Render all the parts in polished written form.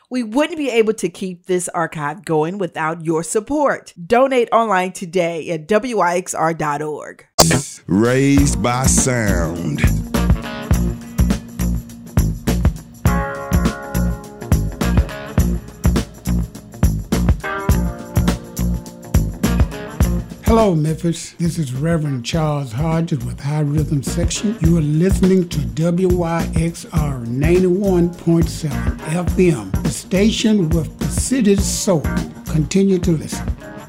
We wouldn't be able to keep this archive going without your support. Donate online today at wyxr.org. Raised by Sound. Hello, Memphis. This is Reverend Charles Hodges with High Rhythm Section. You are listening to WYXR 91.7 FM, the station with the city's soul. Continue to listen.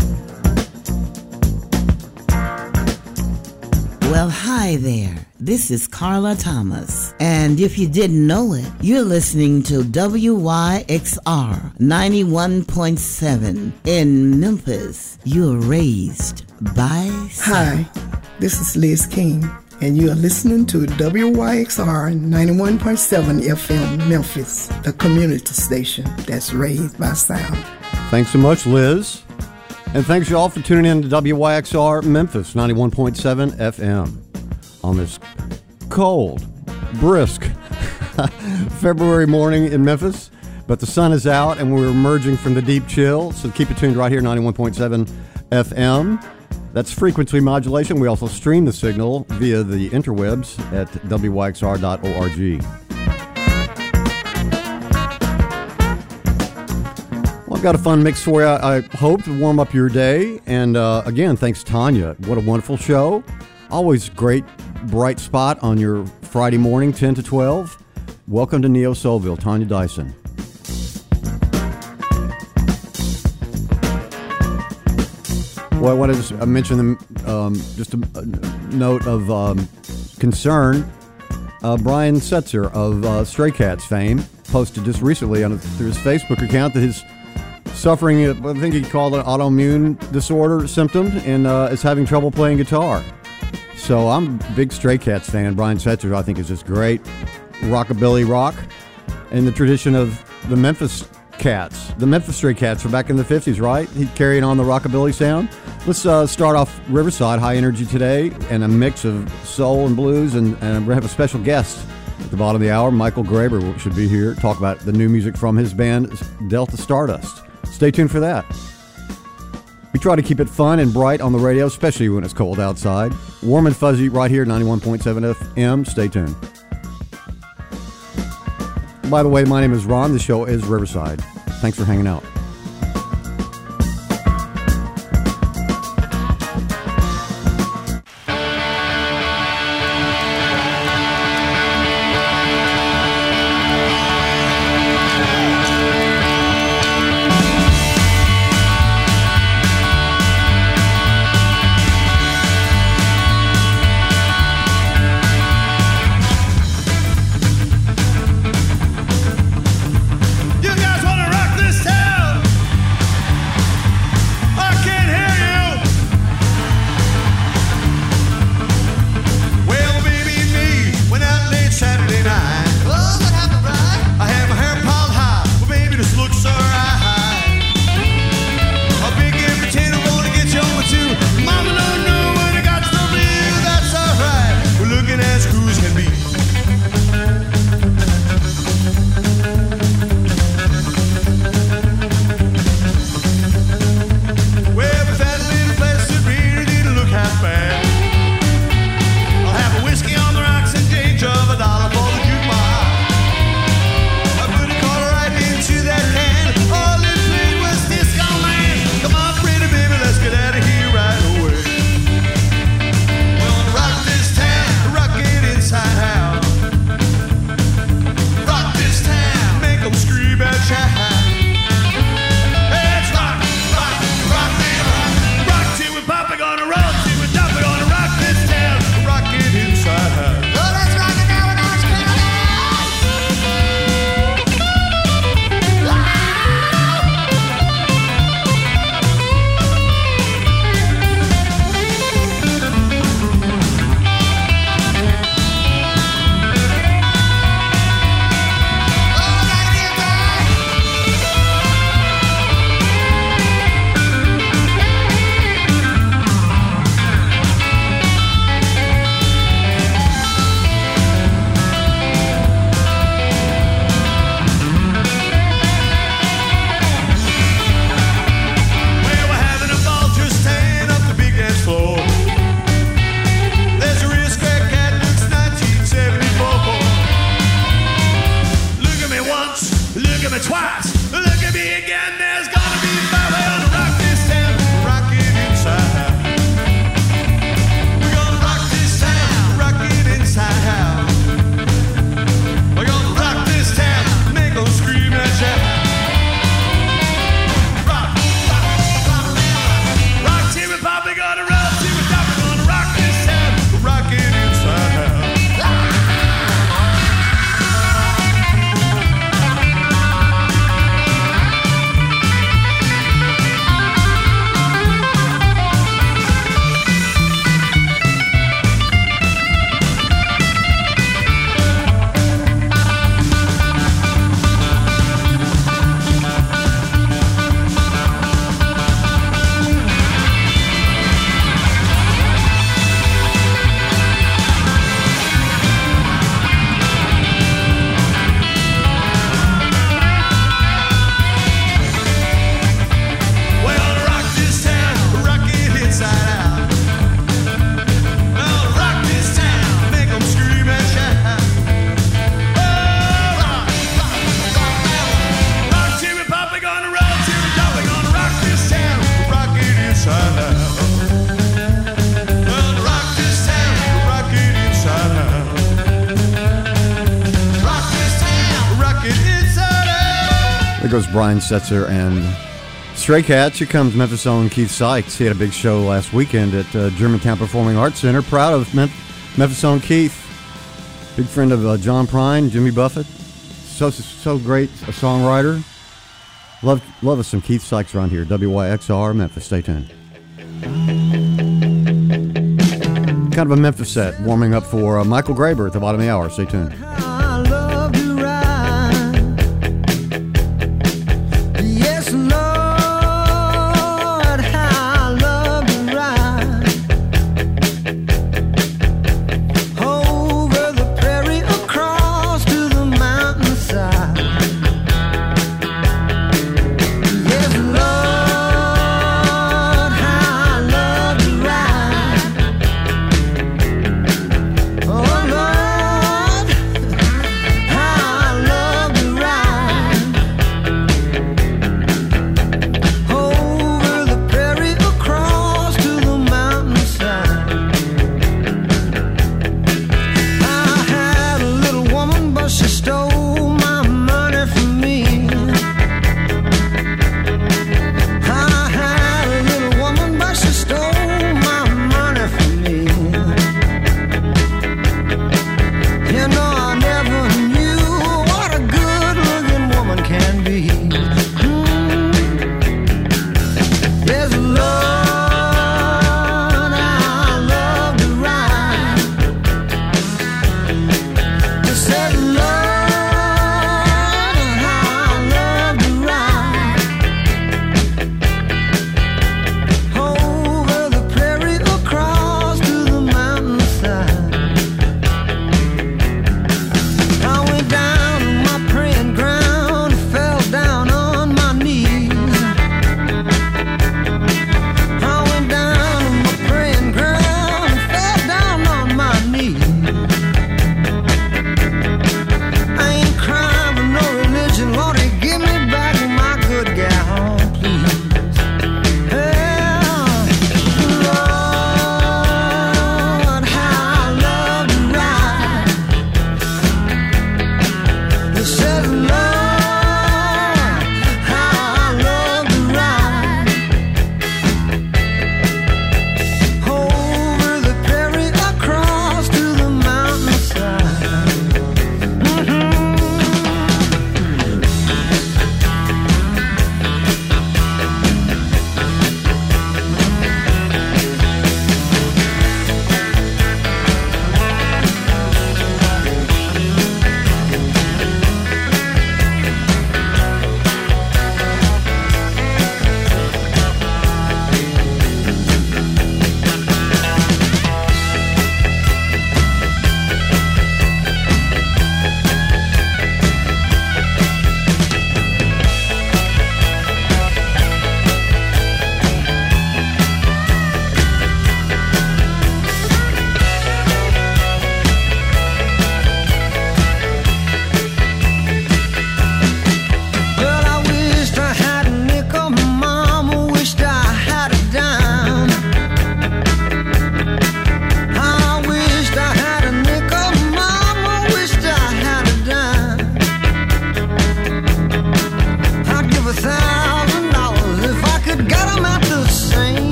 Well, hi there. This is Carla Thomas. And if you didn't know it, you're listening to WYXR 91.7 in Memphis. You're raised by sound. Hi, this is Liz King, and you are listening to WYXR 91.7 FM Memphis, the community station that's raised by sound. Thanks so much, Liz. And thanks you all for tuning in to WYXR Memphis 91.7 FM on this cold, brisk February morning in Memphis. But the sun is out and we're emerging from the deep chill, so keep it tuned right here, 91.7 FM. That's frequency modulation. We also stream the signal via the interwebs at wyxr.org. I've got a fun mix for you, I hope, to warm up your day. And again, thanks, Tanya. What a wonderful show. Always great, bright spot on your Friday morning, 10 to 12. Welcome to Neo Soulville, Tanya Dyson. Well, I wanted to mention just a note of concern. Brian Setzer of Stray Cats fame posted just recently through his Facebook account that his suffering, I think he called it autoimmune disorder symptom, and is having trouble playing guitar. So I'm a big Stray Cats fan. Brian Setzer, I think, is just great rockabilly rock in the tradition of the Memphis Cats, the Memphis Stray Cats from back in the 50s, right? He carried on the rockabilly sound. Let's start off Riverside High Energy today, and a mix of soul and blues, and we have a special guest at the bottom of the hour. Michael Graber should be here to talk about the new music from his band Delta Stardust. Stay tuned for that. We try to keep it fun and bright on the radio, especially when it's cold outside. Warm and fuzzy right here, 91.7 FM. Stay tuned. By the way, my name is Ron. The show is Riverside. Thanks for hanging out. You guys wanna rock this town? at me twice. Look at me again, there's gonna be fire. We're gonna rock this town, rock it inside out. We're gonna rock this town, rock it inside out. We're gonna rock this town, make them scream and shout. Rock, rock, rock, rock, Timmy Pop, we gonna rock, Timmy Pop, we're gonna rock this town, rock it inside out. There goes Brian Setzer and Stray Cats. Here comes Memphis' own Keith Sykes. He had a big show last weekend at Germantown Performing Arts Center. Proud of Memphis' own Keith. Big friend of John Prine, Jimmy Buffett. So great a songwriter. Love us some Keith Sykes around here. WYXR Memphis. Stay tuned. Kind of a Memphis set, warming up for Michael Graber at the bottom of the hour. Stay tuned. Down on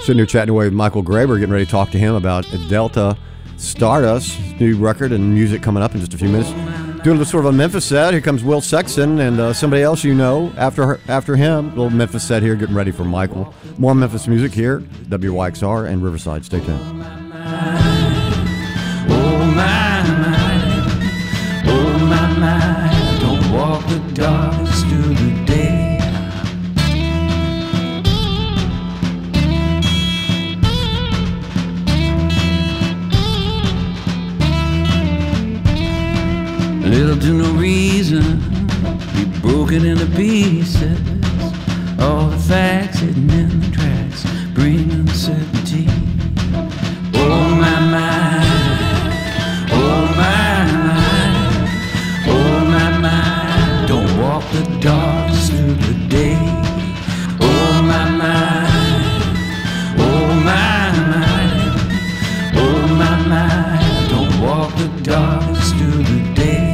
Sitting here chatting away with Michael Graber, getting ready to talk to him about Delta Stardust, his new record and music coming up in just a few minutes. Doing a sort of a Memphis set. Here comes Will Sexton and somebody else you know after him. A little Memphis set here, getting ready for Michael. More Memphis music here, WYXR and Riverside. Stay tuned. Oh my, don't walk the darkest through the day. Little to no reason, be broken into pieces. All the facts hidden in the tracks, bring uncertainty. Oh my, oh my, oh my, don't walk the darkest through the day. Oh my, oh my, don't walk the darkest through the day.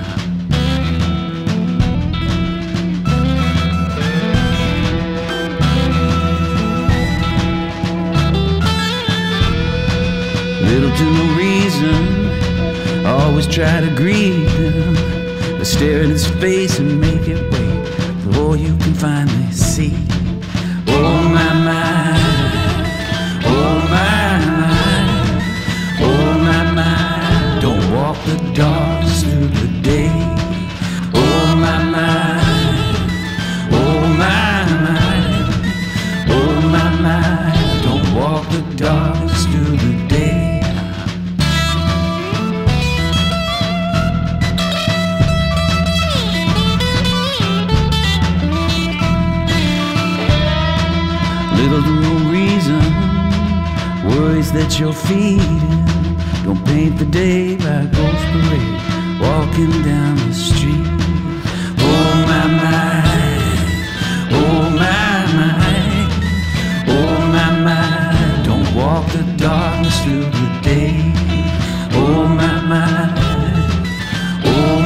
Little to no reason, always try to greet him, but stare in his face and make it wait before you can finally see. Oh my, oh my, oh my, don't walk the darkest through the day. Oh my, oh my, don't walk the darkest through the day. Little to no reason, worries that you're feeding. Don't paint the day by ghost parade, walking down the street. Oh my, oh my, oh my, don't walk the darkness through the day. Oh my, oh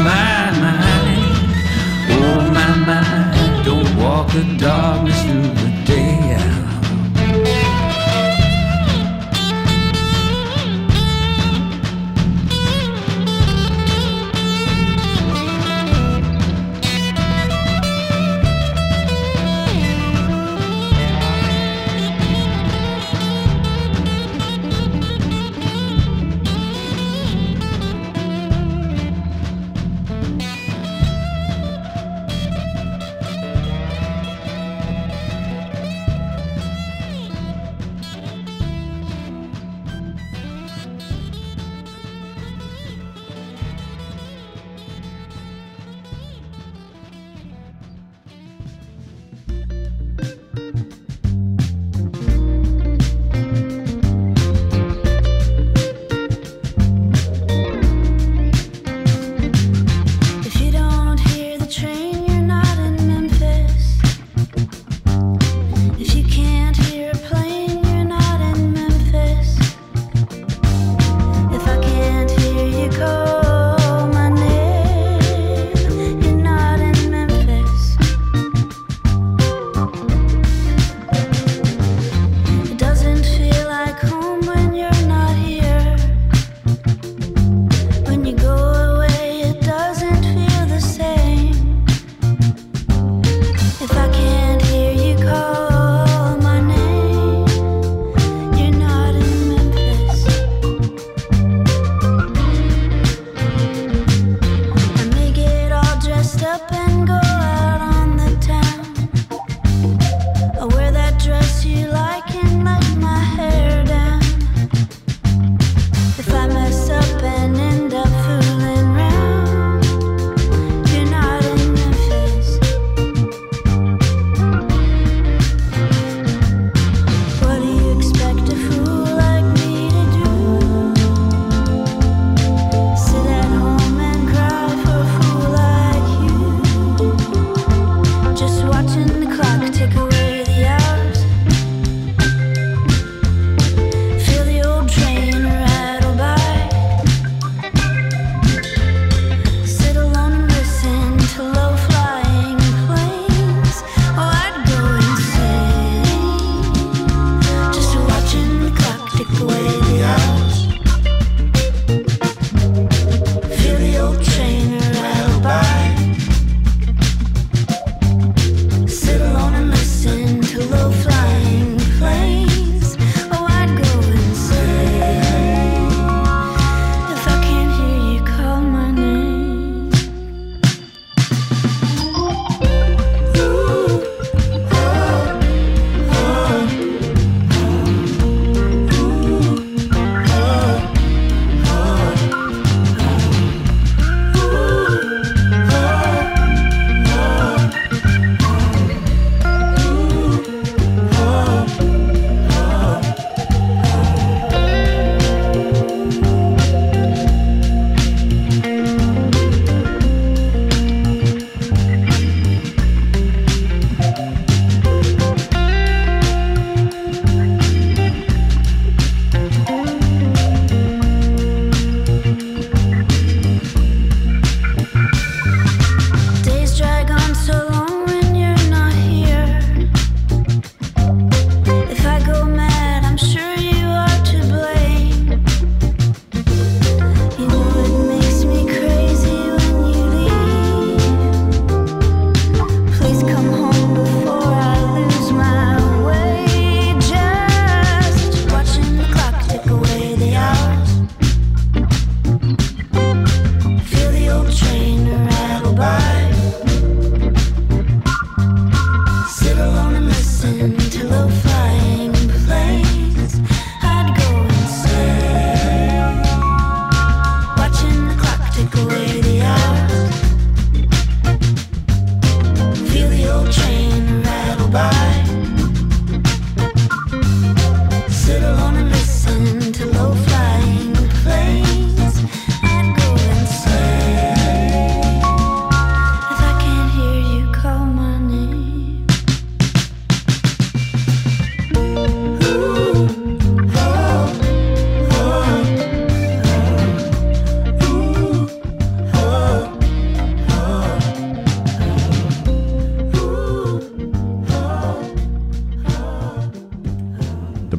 my, don't walk the darkness through the day.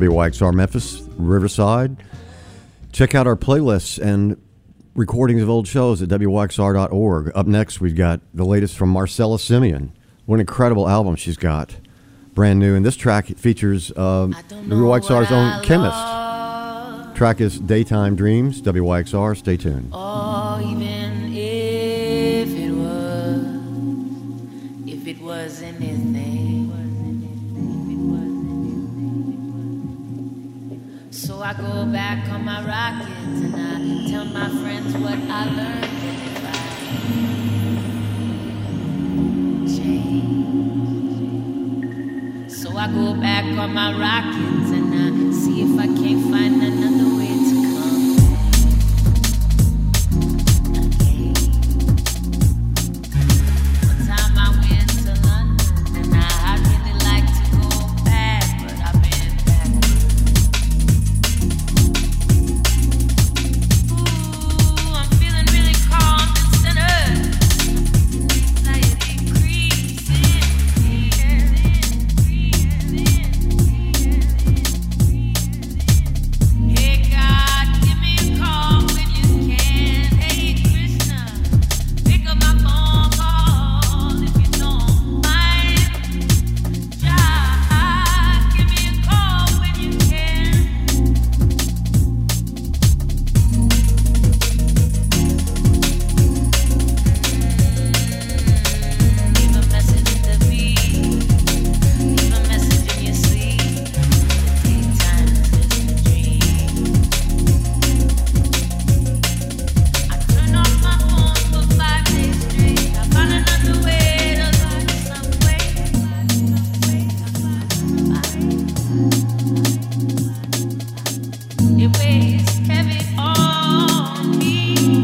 WYXR Memphis, Riverside. Check out our playlists and recordings of old shows at WYXR.org. Up next, we've got the latest from Marcella Simeon. What an incredible album she's got. Brand new. And this track features WYXR's own Chemist. Track is Daytime Dreams, WYXR. Stay tuned. Or even if it was anything. So I go back on my rocket and I tell my friends what I learned. If I change. So I go back on my rocket and I see if I can't find another way to come again. One time I went to London and I really like to go back, but I've been back. Ooh, I'm feeling really calm and centered. Anxiety creasing. Hey God, give me a call when you can. Hey Krishna, pick up my phone call if you don't mind. Jah, give me a call when you can. Leave a message at the beat. Leave a message in your sleep. The daytime is just a dream. I turn off my phone for 5 days straight. I found another way to learn some way. It weighs heavy on me.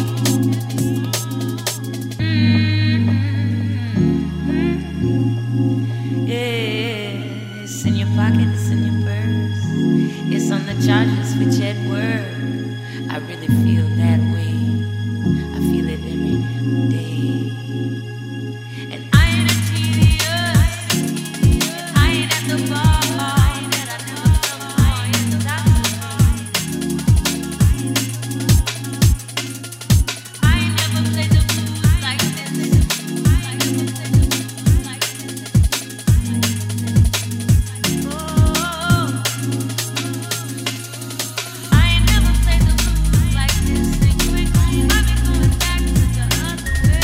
It's in your pocket, it's in your purse. It's on the charges for Jet Word. I really feel that way. I feel it every day. And I ain't a genius. And I ain't at the bar. And I never felt more in the I ain't never played the blues like this. I ain't never played the blues like this. Oh, I ain't never played the blues like this. And you ain't gonna find me going back to the other way.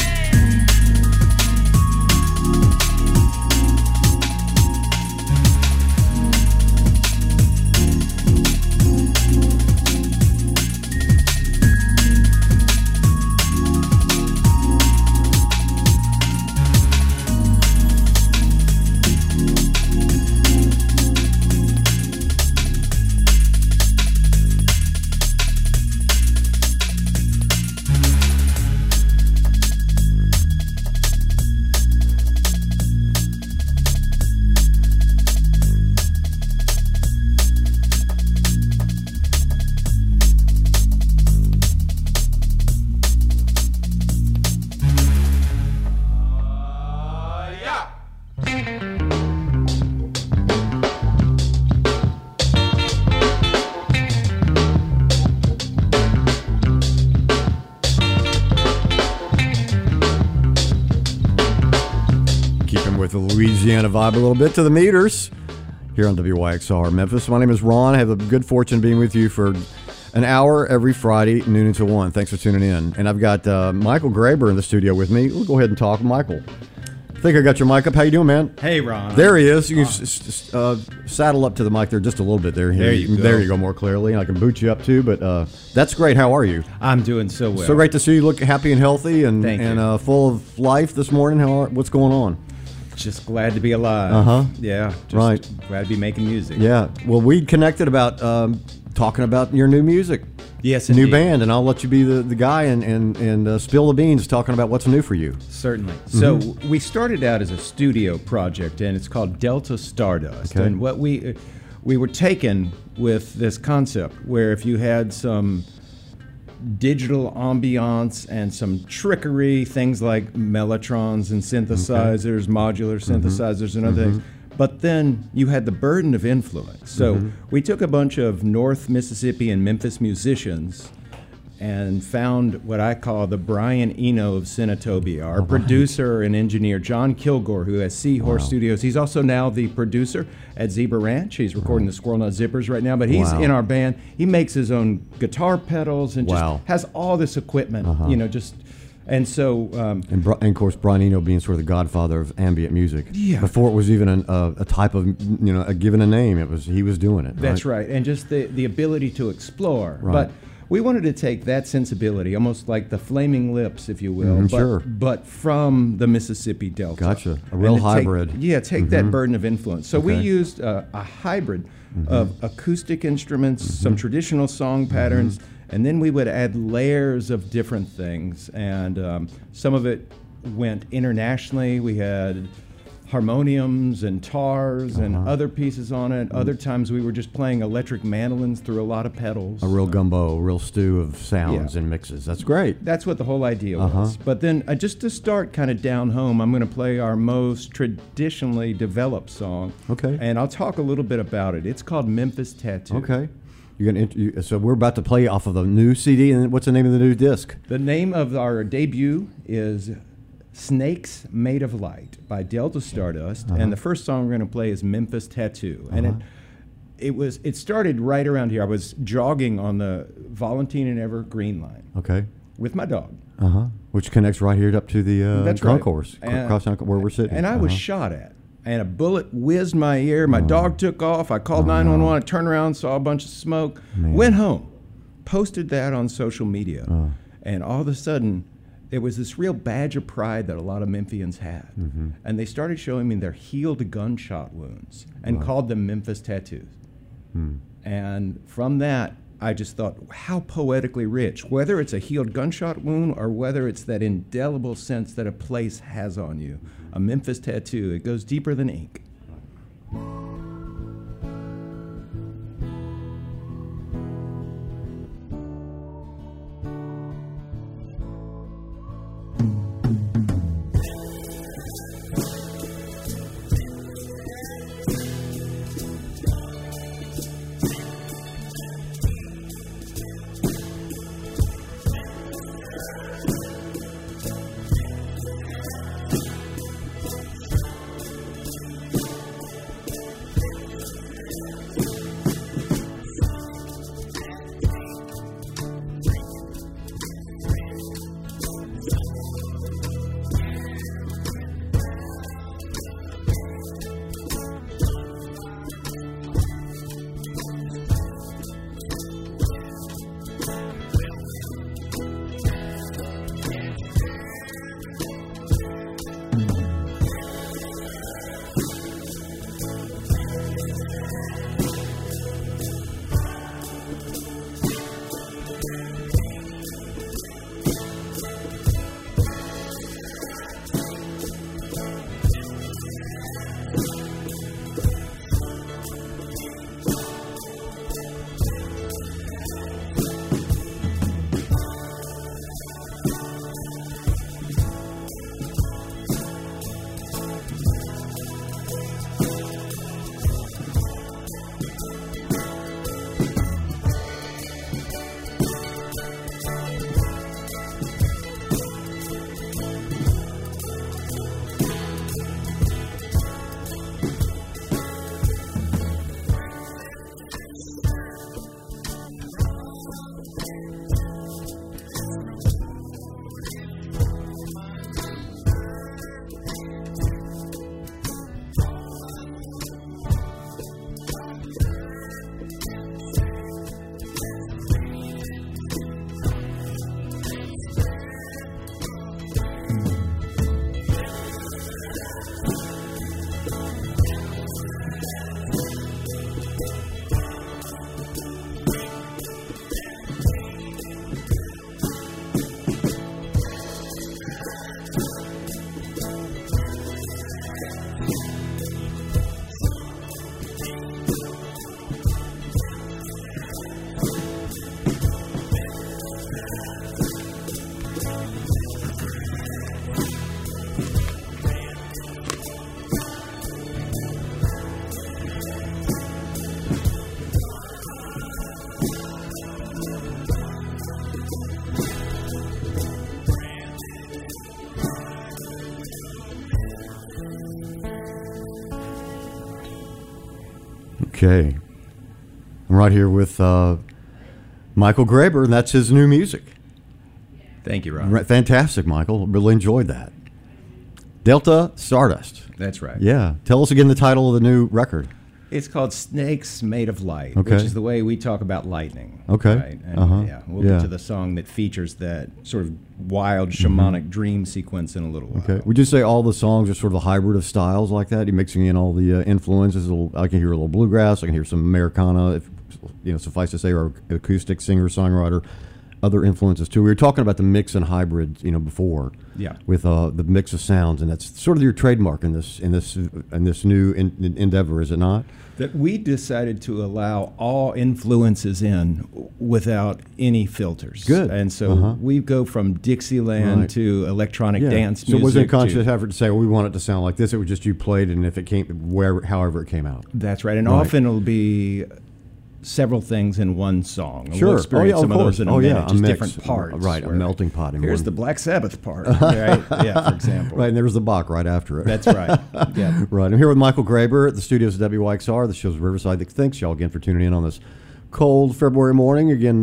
Keeping with the Louisiana vibe a little bit to the meters here on WYXR Memphis. My name is Ron. I have the good fortune of being with you for an hour every Friday, noon until 1. Thanks for tuning in. And I've got Michael Graber in the studio with me. We'll go ahead and talk. Michael, I think I got your mic up. How you doing, man? Hey, Ron. There he is. You can saddle up to the mic there just a little bit. There you go. There you go, more clearly. I can boot you up too, but that's great. How are you? I'm doing so well. So great to see you look happy and healthy and Thank you. full of life this morning. What's going on? Just glad to be alive. Uh-huh. Yeah. Just Right. Glad to be making music. Yeah. Well, we connected about talking about your new music. Yes, New indeed. band, and I'll let you be the guy and spill the beans talking about what's new for you. Certainly. So we started out as a studio project, and it's called Delta Stardust. Okay. And what we were taken with this concept where if you had some digital ambiance and some trickery, things like mellotrons and synthesizers, modular synthesizers and other things, But then you had the burden of influence. So we took a bunch of North Mississippi and Memphis musicians and found what I call the Brian Eno of Senatobia, our producer and engineer, John Kilgore, who has Seahorse Studios. He's also now the producer at Zebra Ranch. He's recording the Squirrel Nut Zippers right now, but he's in our band. He makes his own guitar pedals and just has all this equipment, you know, just... And so... and of course, Brian Eno being sort of the godfather of ambient music. Yeah. Before it was even a type of, you know, given a name, he was doing it. That's right. And just the ability to explore. Right. But we wanted to take that sensibility, almost like the Flaming Lips, if you will, but from the Mississippi Delta. Gotcha. A real hybrid. Take that burden of influence. So we used a hybrid of acoustic instruments, some traditional song patterns, and then we would add layers of different things. And some of it went internationally. We had harmoniums and tars and other pieces on it. Other times we were just playing electric mandolins through a lot of pedals. A real gumbo, a real stew of sounds and mixes. That's great. That's what the whole idea was. But then just to start kind of down home, I'm going to play our most traditionally developed song. Okay. And I'll talk a little bit about it. It's called Memphis Tattoo. Okay. So we're about to play off of the new CD, and what's the name of the new disc? The name of our debut is Snakes Made of Light by Delta Stardust, and the first song we're going to play is Memphis Tattoo. And it started right around here. I was jogging on the Volantine and Evergreen line. Okay. With my dog. Which connects right here up to the concourse, across where we're sitting. And I was shot at. And a bullet whizzed my ear. My dog took off. I called 911. I turned around, saw a bunch of smoke, went home, posted that on social media. And all of a sudden, there was this real badge of pride that a lot of Memphians had. And they started showing me their healed gunshot wounds and called them Memphis tattoos. And from that, I just thought, how poetically rich, whether it's a healed gunshot wound or whether it's that indelible sense that a place has on you. A Memphis tattoo, it goes deeper than ink. Okay. I'm right here with Michael Graber, and that's his new music. Thank you, Rob. Fantastic, Michael. Really enjoyed that. Delta Stardust. That's right. Yeah. Tell us again the title of the new record. It's called Snakes Made of Light, Okay. which is the way we talk about lightning. Okay. Right? And yeah, we'll Yeah. get to the song that features that sort of wild shamanic dream sequence in a little while. Okay. Would you say all the songs are sort of a hybrid of styles like that? You're mixing in all the influences. I can hear a little bluegrass. I can hear some Americana, if suffice to say, or acoustic singer-songwriter. Other influences too. We were talking about the mix and hybrid, before. Yeah. With the mix of sounds, and that's sort of your trademark in this new endeavor, is it not? That we decided to allow all influences in without any filters. Good. And so we go from Dixieland Right. to electronic dance So music. it wasn't a to- conscious effort to say, well, we want it to sound like this. It was just you played, and if it came, however it came out. That's right. And Right. often it'll be several things in one song. Sure. We'll experience of some of course. those in a minute, a just mix. different parts. Right, a where melting pot. In Here's one. the Black Sabbath part, right? Yeah, for example. Right, and there's the Bach right after it. That's right. Yeah. Right. I'm here with Michael Graber at the studios of WYXR. The show's Riverside. Thanks, y'all, again, for tuning in on this cold February morning. Again,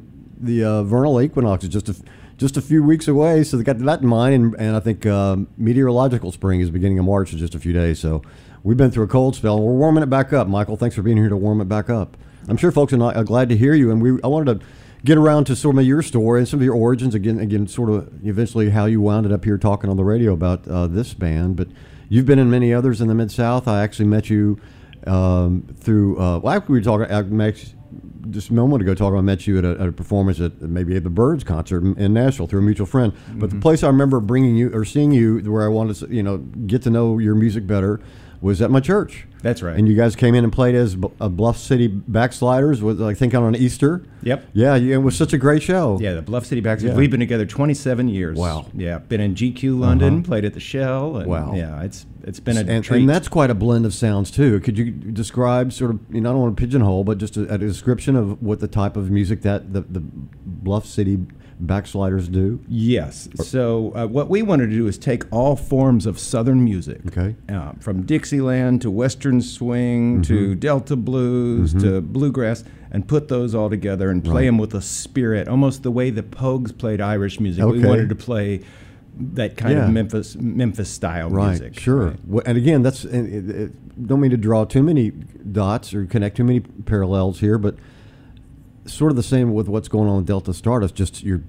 the vernal equinox is just a few weeks away, so they got that in mind. And I think meteorological spring is beginning of March in just a few days. So we've been through a cold spell, and we're warming it back up. Michael, thanks for being here to warm it back up. I'm sure folks are glad to hear you, and I wanted to get around to sort of your story and some of your origins, again, sort of eventually how you wound up here talking on the radio about this band. But you've been in many others in the Mid-South. I actually met you through, after we were talking, just a moment ago, I met you at a performance at maybe at the Byrds concert in Nashville through a mutual friend. But the place I remember bringing you or seeing you, where I wanted to, get to know your music better, was at my church. That's right. And you guys came in and played as Bluff City Backsliders, with I think on Easter. Yep. Yeah, it was such a great show. Yeah, the Bluff City Backsliders. Yeah. We've been together 27 years. Wow. Yeah, been in GQ London, played at the Shell. And Wow. Yeah, it's been a And, treat. and that's quite a blend of sounds too. Could you describe sort of, I don't want to pigeonhole, but just a description of what the type of music that the Bluff City Backsliders do? Yes. So what we wanted to do is take all forms of Southern music, Okay. From Dixieland to Western swing to Delta blues to bluegrass, and put those all together and play them with a spirit, almost the way the Pogues played Irish music. We Okay. wanted to play that kind Yeah. of Memphis style Right, music. sure. right? Well, and again, that's don't mean to draw too many dots or connect too many parallels here, but sort of the same with what's going on with Delta Stardust. Just you're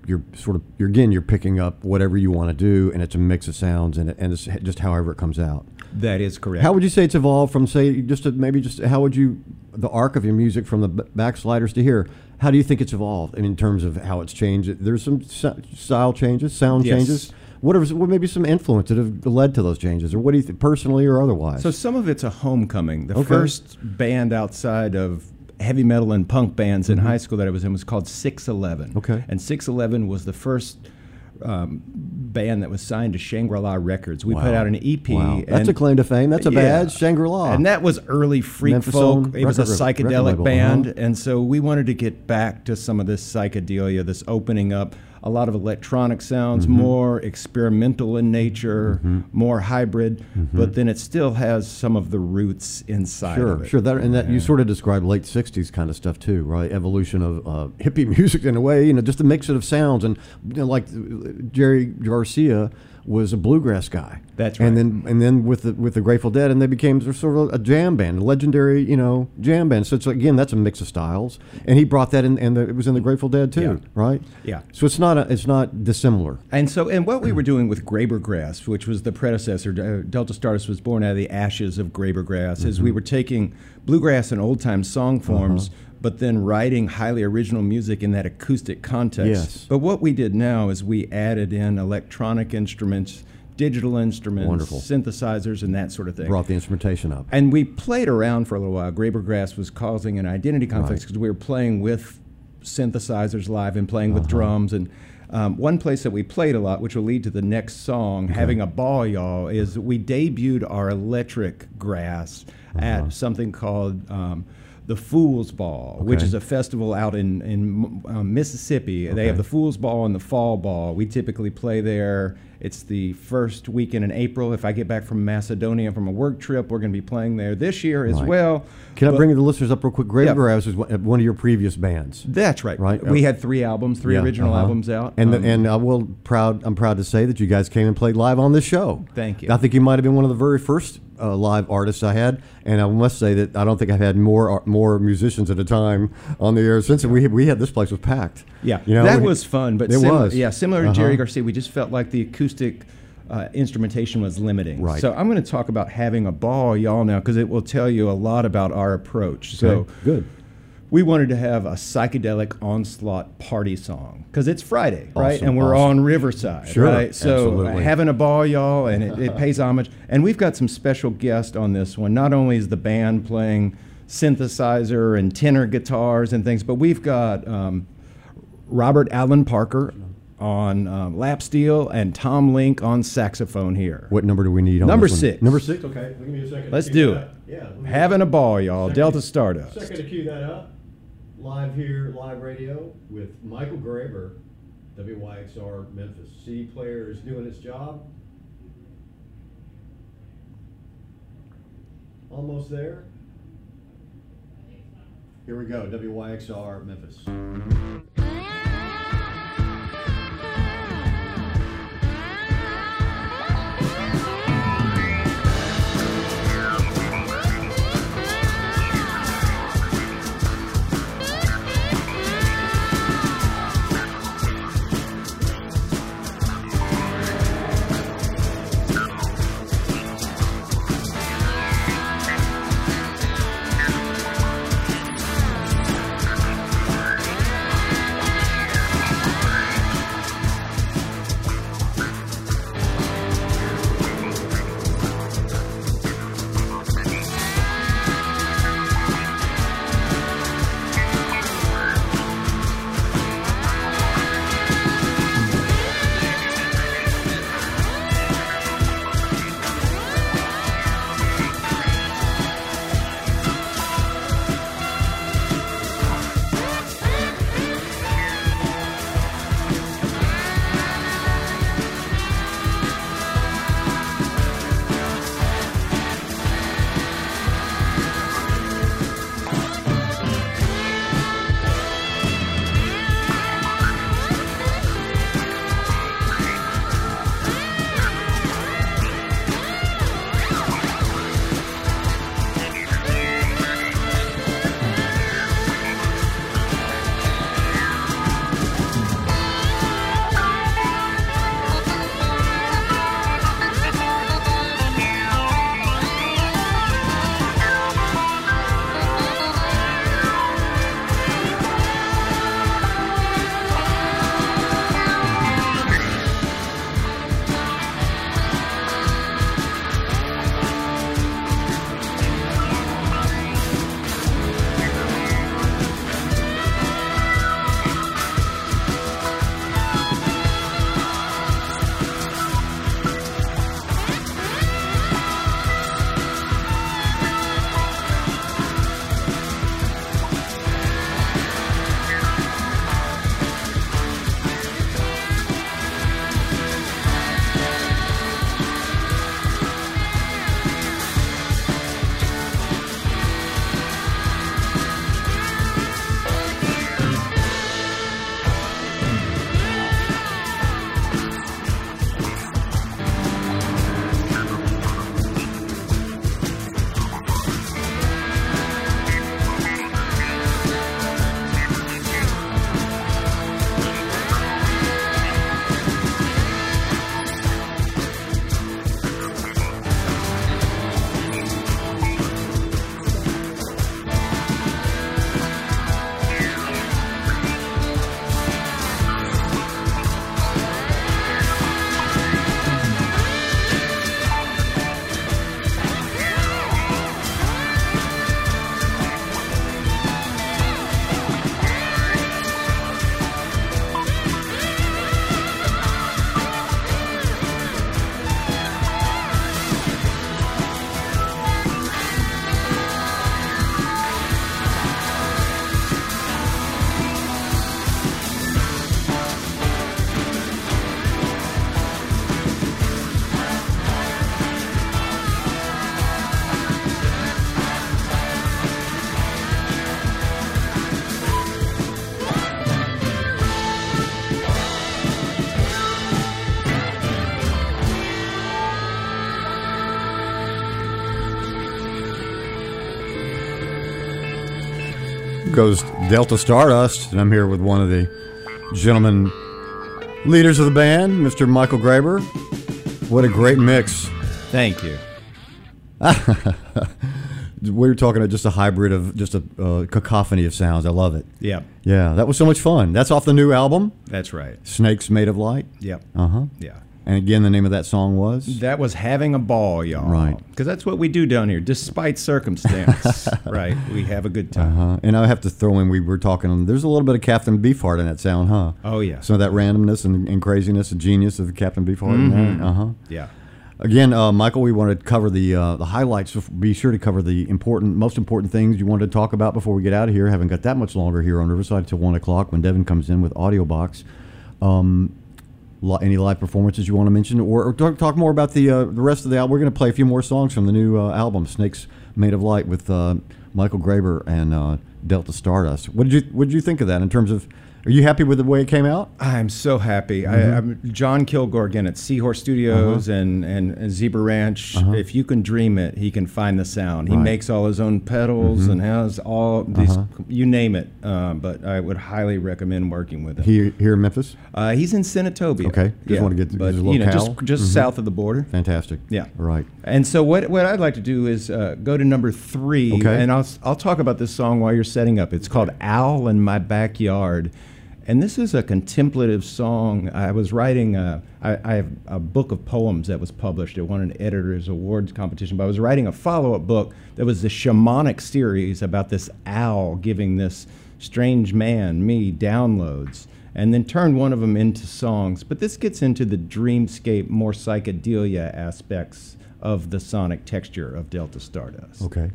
picking up whatever you want to do, and it's a mix of sounds, and it's just however it comes out. That is correct. How would you say it's evolved from, say, how would you, the arc of your music from the Backsliders to here, how do you think it's evolved in terms of how it's changed? There's some style changes, sound Yes. changes. What maybe some influence that have led to those changes, or what do you think, personally or otherwise? So some of it's a homecoming. The Okay. first band outside of heavy metal and punk bands in high school that I was in was called 611. Okay. And 611 was the first band that was signed to Shangri-La Records. We Wow. put out an EP. Wow. That's and- a claim to fame. That's a Yeah. badge. Shangri-La. And that was early freak Memphis folk. owned It was a record psychedelic label, band. And so we wanted to get back to some of this psychedelia, this opening up. A lot of electronic sounds, more experimental in nature, more hybrid, but then it still has some of the roots inside of it. Sure. That you sort of described late '60s kind of stuff too, right? Evolution of hippie music in a way, just a mix of sounds, and like Jerry Garcia was a bluegrass guy. That's right. And then with the Grateful Dead, and they became sort of a jam band, a legendary jam band. So again, that's a mix of styles, and he brought that in, and it was in the Grateful Dead too, Yeah. right? Yeah. So it's not dissimilar. And what we were doing with Graber Grass, which was the predecessor, Delta Stardust was born out of the ashes of Graber Grass, is we were taking bluegrass and old-time song forms, but then writing highly original music in that acoustic context. Yes. But what we did now is we added in electronic instruments, digital instruments, Wonderful. synthesizers, and that sort of thing. Brought the instrumentation up. And we played around for a little while. Graber Grass was causing an identity conflict because we were playing with synthesizers live and playing with drums. And one place that we played a lot, which will lead to the next song, Having a Ball, Y'all, is we debuted our electric grass at something called the Fool's Ball, which is a festival out in Mississippi. They have the Fool's Ball and the Fall Ball. We typically play there. It's the first weekend in April. If I get back from Macedonia from a work trip, we're going to be playing there this year as well. Can I bring the listeners up real quick? Grave Grass is one of your previous bands. That's right. Right. We had 3 albums, 3 original albums out. And I'm proud to say that you guys came and played live on this show. Thank you. I think you might have been one of the very first live artists I had, and I must say that I don't think I've had more musicians at a time on the air since. We had this place was packed. Yeah, you know, that was fun. But similar to Jerry Uh-huh. Garcia, we just felt like the acoustic instrumentation was limiting. Right. So I'm going to talk about having a ball, y'all, now, because it will tell you a lot about our approach. So good. We wanted to have a psychedelic onslaught party song because it's Friday, right? Awesome, And we're awesome. on Riverside, Sure, right? So absolutely. having a ball, y'all, and it pays homage. And we've got some special guests on this one. Not only is the band playing synthesizer and tenor guitars and things, but we've got Robert Allen Parker on lap steel and Tom Link on saxophone here. What number do we need on Number this one? 6. Number 6? Okay. Give me a second. Let's to cue do that. it. Yeah. Having a ball, y'all. Delta Stardust. Second to cue that up. Live here, live radio with Michael Graber, WYXR Memphis. CD player is doing its job. Almost there. Here we go, WYXR Memphis. Thank goes Delta Stardust, and I'm here with one of the gentlemen leaders of the band, Mr. Michael Graber. What a great mix. Thank you. We were talking just a hybrid of just a cacophony of sounds. I love it. Yeah. Yeah, that was so much fun. That's off the new album, That's right. Snakes Made of Light. Yep. Uh-huh. Yeah. And again, the name of that song was? That was Having a Ball, y'all. Right. Because that's what we do down here, despite circumstance. Right. We have a good time. Uh-huh. And I have to throw in, we were talking, there's a little bit of Captain Beefheart in that sound, huh? Oh, yeah. Some of that randomness and craziness and genius of Captain Beefheart. Mm-hmm. Uh-huh. Yeah. Again, Michael, we wanted to cover the highlights. Be sure to cover the most important things you wanted to talk about before we get out of here. Haven't got that much longer here on Riverside till 1 o'clock when Devin comes in with Audio Box. Any live performances you want to mention, or talk more about the rest of the album? We're going to play a few more songs from the new album, Snakes Made of Light, with Michael Graber and Delta Stardust. What did you think of that in terms of? Are you happy with the way it came out? I'm so happy. Mm-hmm. I'm John Kilgore again at Seahorse Studios and Zebra Ranch. If you can dream it, he can find the sound. He Right. makes all his own pedals and has all these, you name it. But I would highly recommend working with him. Here in Memphis? He's in Senatobia. Okay. Just want to get but his locale. just south of the border. Fantastic. Yeah. Right. And so what I'd like to do is go to number 3, Okay. and I'll talk about this song while you're setting up. It's called "Owl in My Backyard," and this is a contemplative song. I was writing. I have a book of poems that was published. It won an editor's awards competition. But I was writing a follow-up book that was the shamanic series about this owl giving this strange man, me, downloads, and then turned one of them into songs. But this gets into the dreamscape, more psychedelia aspects of the sonic texture of Delta Stardust. Okay.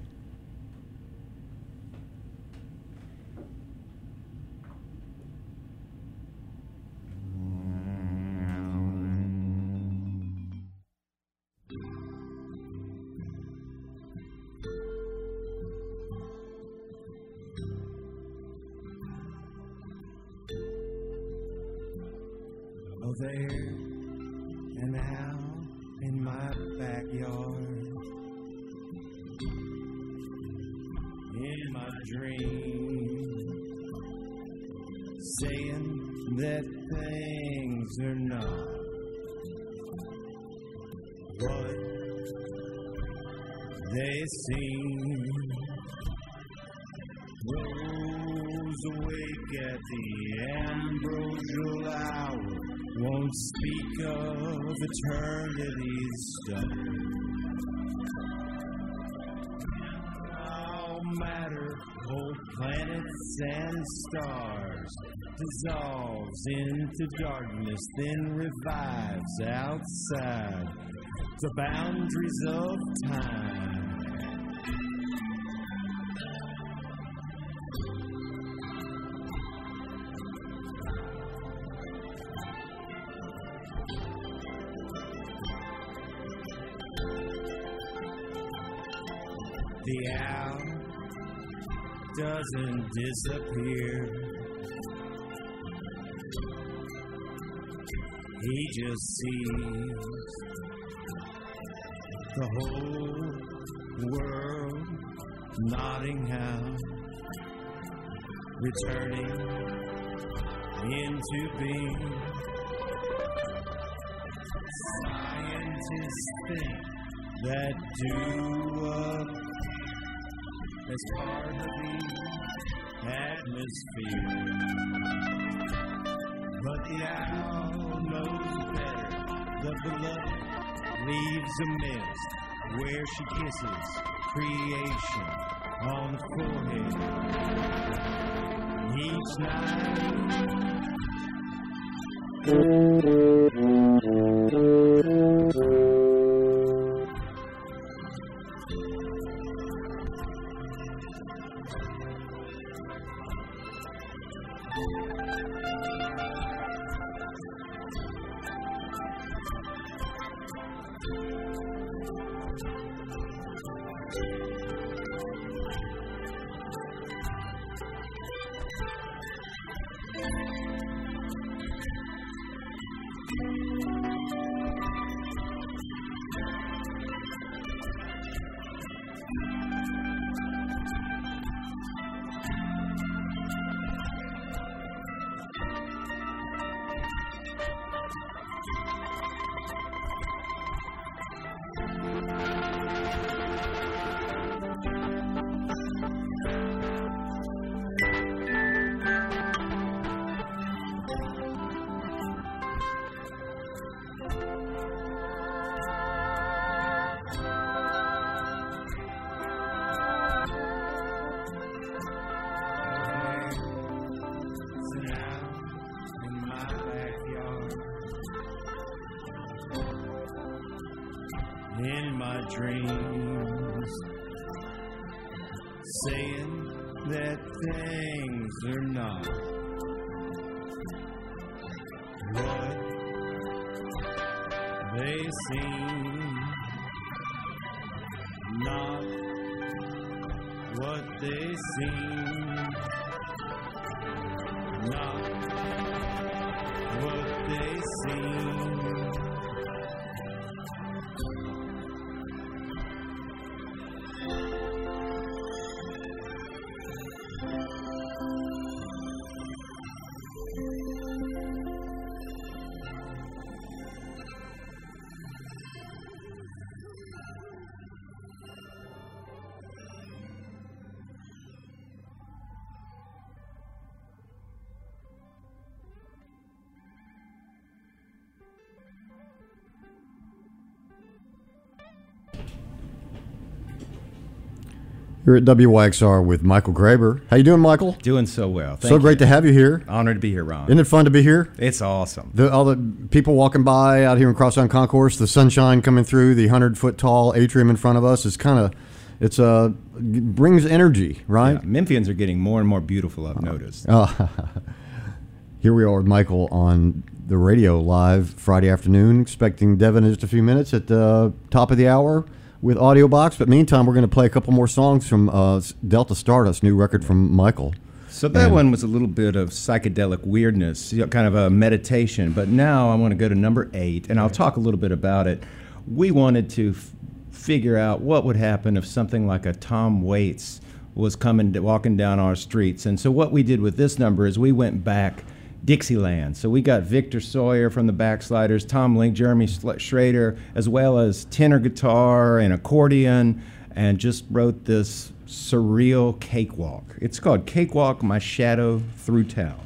Oh, there, an owl in my backyard. In my dream, saying that things are not what they seem. Rose awake at the ambrosial hour, won't speak of eternity's stuff. All matter, old planets and stars, dissolves into darkness, then revives outside the boundaries of time. The owl doesn't disappear. He just sees the whole world nodding out, returning into being. Scientists think that do up as part of the atmosphere, but the owl knows better. The beloved leaves a mist where she kisses creation on the forehead each night. in my dreams, saying that things are not what they seem, not what they seem, not what they seem. You're at WYXR with Michael Graber. How you doing, Michael? Doing so well. Thank So great to have you here. Honored to be here, Ron. Isn't it fun to be here? It's awesome. All the people walking by out here in Crosstown Concourse, the sunshine coming through, the 100-foot tall atrium in front of us is brings energy, right? Yeah, Memphians are getting more and more beautiful, I've noticed. Here we are with Michael on the radio live Friday afternoon, expecting Devin in just a few minutes at the top of the hour with Audio Box. But meantime, we're going to play a couple more songs from Delta Stardust, new record from Michael. So that one was a little bit of psychedelic weirdness, kind of a meditation. But now I want to go to number 8, and I'll talk a little bit about it. We wanted to figure out what would happen if something like a Tom Waits was walking down our streets. And so what we did with this number is we went back Dixieland. So we got Victor Sawyer from the Backsliders, Tom Link, Jeremy Schrader, as well as tenor guitar and accordion, and just wrote this surreal cakewalk. It's called Cakewalk, My Shadow Through Town.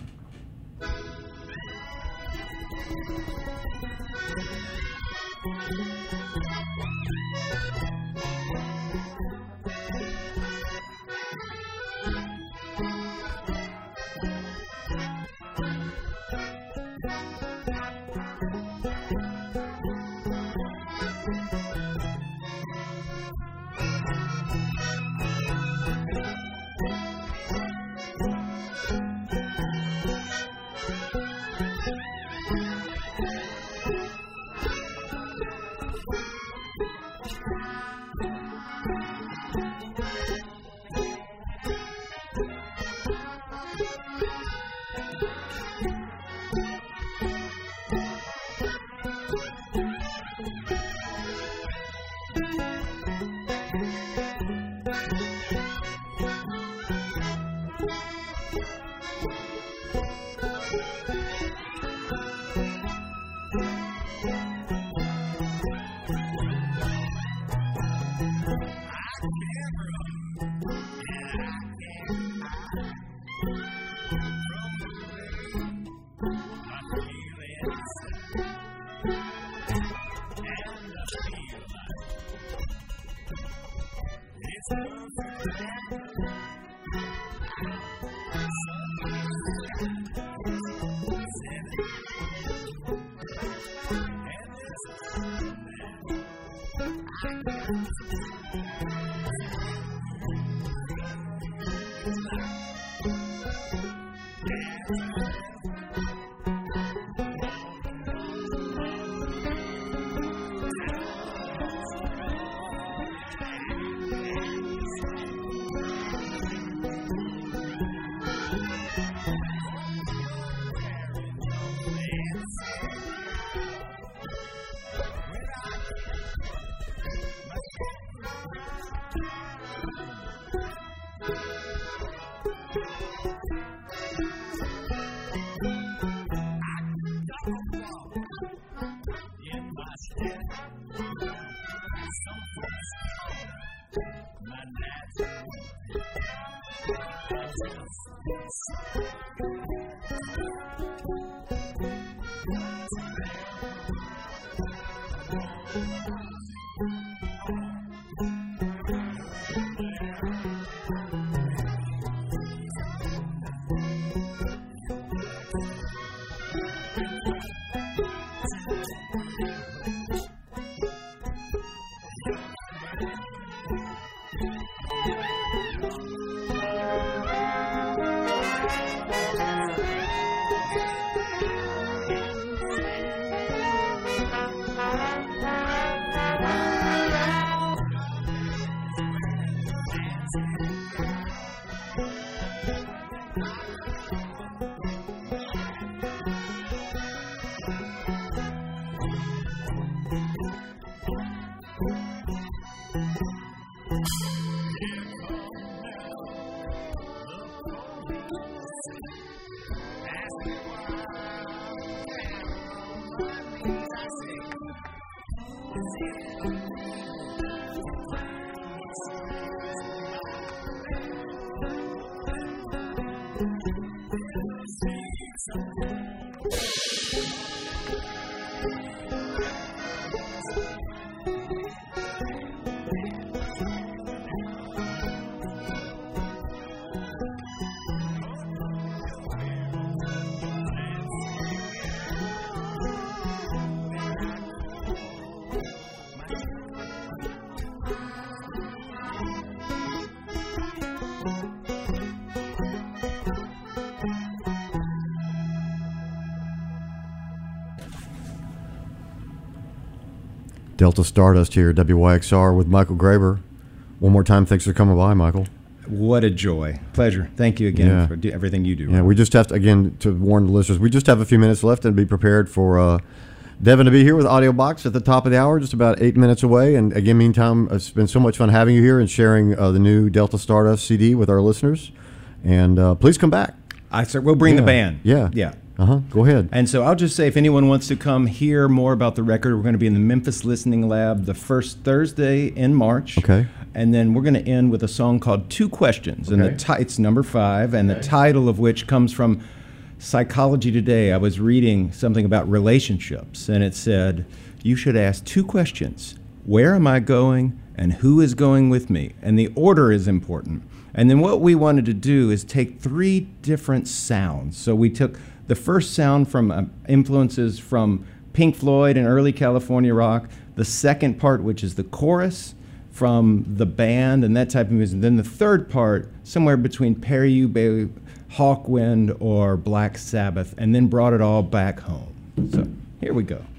Delta Stardust here, WYXR with Michael Graber. One more time, thanks for coming by, Michael. What a joy. Pleasure. Thank you again for everything you do. Yeah, we just have to, again, to warn the listeners, we just have a few minutes left and be prepared for Devin to be here with Audio Box at the top of the hour, just about 8 minutes away. And again, meantime, it's been so much fun having you here and sharing the new Delta Stardust CD with our listeners. And please come back. We'll bring the band. Yeah. Go ahead. And so I'll just say, if anyone wants to come hear more about the record, we're going to be in the Memphis Listening Lab the first Thursday in March. Okay. And then we're going to end with a song called Two Questions. And it's number 5, and the title of which comes from Psychology Today. I was reading something about relationships, and it said, you should ask 2 questions. Where am I going, and who is going with me? And the order is important. And then what we wanted to do is take 3 different sounds. So we took the first sound from influences from Pink Floyd and early California rock, the second part, which is the chorus, from the band and that type of music, and then the third part, somewhere between Perry Bay, Hawkwind, or Black Sabbath, and then brought it all back home. So here we go.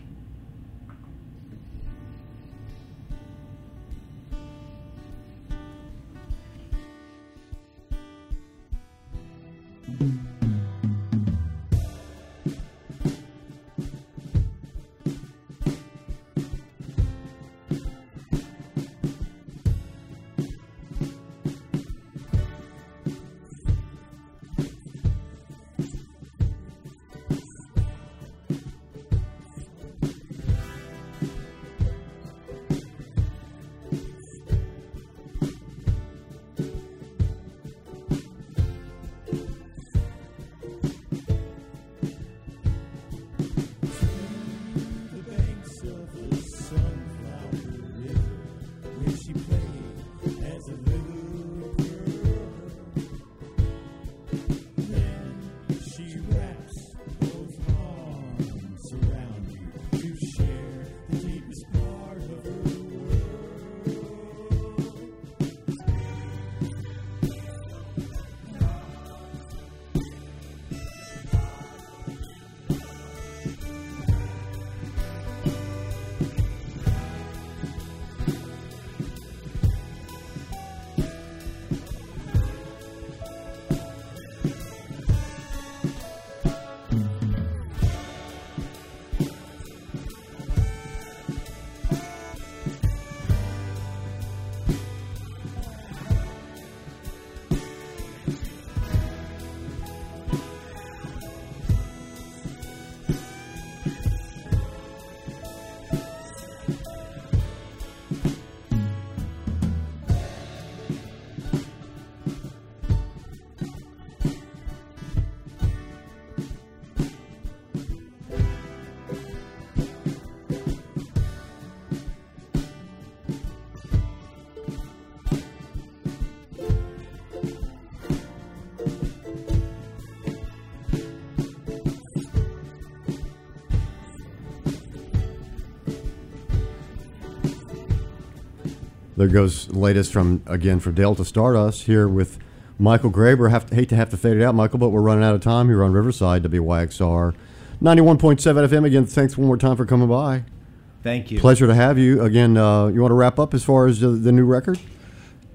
There goes the latest from Delta Stardust here with Michael Graber. Hate to have to fade it out, Michael, but we're running out of time here on Riverside, WYXR 91.7 FM. Again, thanks one more time for coming by. Thank you. Pleasure to have you. Again, you want to wrap up as far as the new record?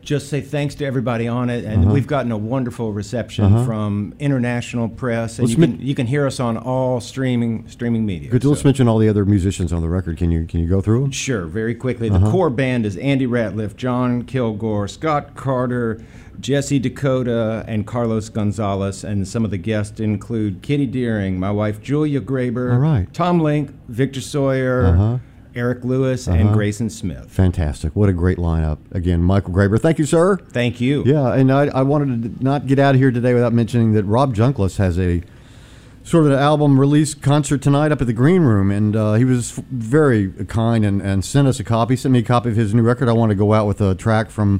Just say thanks to everybody on it, and we've gotten a wonderful reception from international press, and you can hear us on all streaming media. Could you let's mention all the other musicians on the record? Can you go through them? Sure, very quickly. The core band is Andy Ratliff, John Kilgore, Scott Carter, Jesse Dakota, and Carlos Gonzalez, and some of the guests include Kitty Deering, my wife Julia Graber, all right. Tom Link, Victor Sawyer, Eric Lewis, and Grayson Smith. Fantastic. What a great lineup. Again, Michael Graber. Thank you, sir. Thank you. Yeah, and I wanted to not get out of here today without mentioning that Rob Junkless has a sort of an album release concert tonight up at the Green Room, and he was very kind and sent us a copy, sent me a copy of his new record. I want to go out with a track from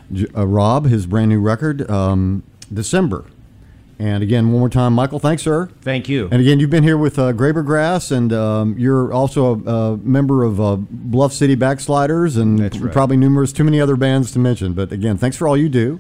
Rob, his brand new record, December. And again, one more time, Michael, thanks, sir. Thank you. And again, you've been here with Graber Grass, and you're also a member of Bluff City Backsliders, and That's right. probably too many other bands to mention. But again, thanks for all you do.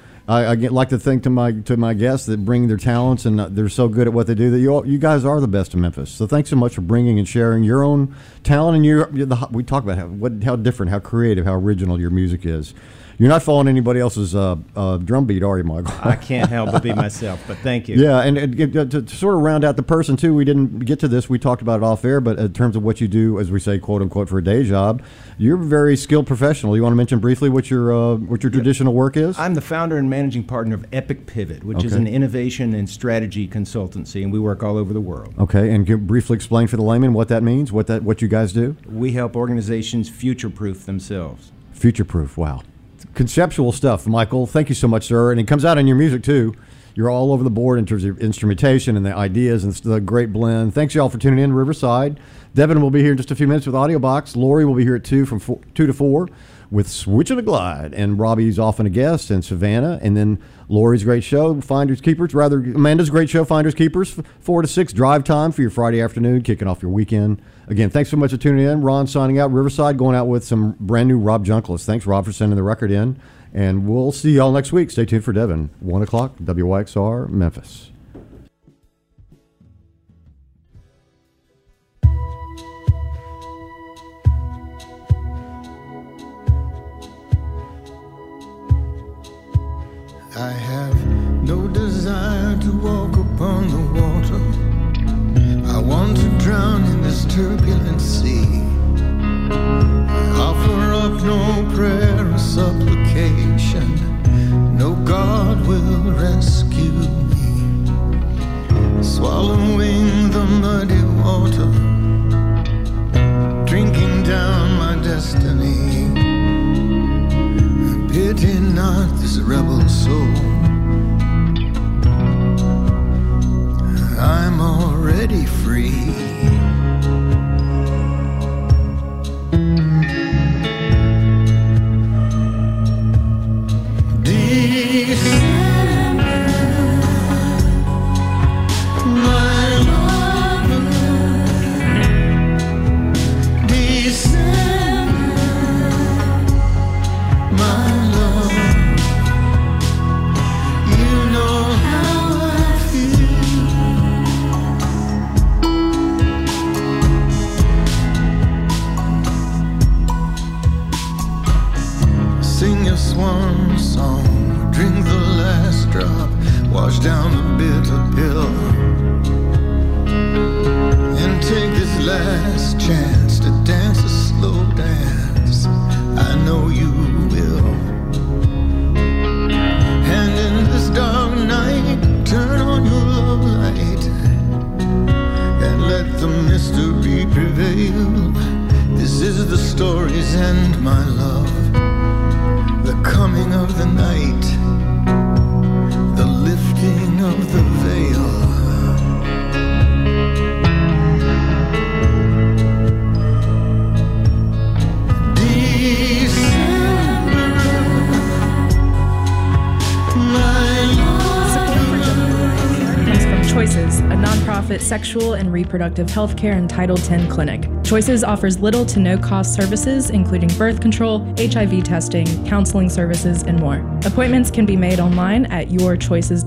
I like to thank to my guests that bring their talents, and they're so good at what they do that you guys are the best in Memphis. So thanks so much for bringing and sharing your own talent, and we talk about how different, how creative, how original your music is. You're not following anybody else's drum beat, are you, Michael? I can't help but be myself, but thank you. Yeah, and to sort of round out the person, too, we didn't get to this. We talked about it off air, but in terms of what you do, as we say, quote, unquote, for a day job, you're a very skilled professional. You want to mention briefly what your traditional work is? I'm the founder and managing partner of Epic Pivot, which is an innovation and strategy consultancy, and we work all over the world. Okay, and can you briefly explain for the layman what that means, what you guys do? We help organizations future-proof themselves. Future-proof, wow. Conceptual stuff, Michael. Thank you so much, sir. And it comes out in your music, too. You're all over the board in terms of instrumentation and the ideas, and it's the great blend. Thanks, y'all, for tuning in to Riverside. Devin will be here in just a few minutes with Audio Box. Lori will be here at 2 from 2 to 4 with Switch and a Glide. And Robbie's often a guest, and Savannah. And then Lori's great show, Finders Keepers. Amanda's great show, Finders Keepers, 4 to 6 drive time for your Friday afternoon, kicking off your weekend. Again, thanks so much for tuning in. Ron signing out. Riverside going out with some brand new Rob Junkless. Thanks, Rob, for sending the record in. And we'll see y'all next week. Stay tuned for Devin. 1 o'clock, WYXR, Memphis. I have no desire to walk upon the water. I want to drown in this turbulent sea. I offer up no prayer or supplication. No God will rescue me. Swallowing the muddy water, drinking down my destiny. Pity not this rebel soul. I'm already free. Swan song, drink the last drop, wash down the bitter pill, and take this last chance to dance a slow dance. I know you will. And in this dark night, turn on your love light and let the mystery prevail. This is the story's end, my love. The coming of the night, the lifting of the veil. Choices, a nonprofit sexual and reproductive health care and Title X clinic. Choices offers little to no cost services, including birth control, HIV testing, counseling services, and more. Appointments can be made online at yourchoices.org.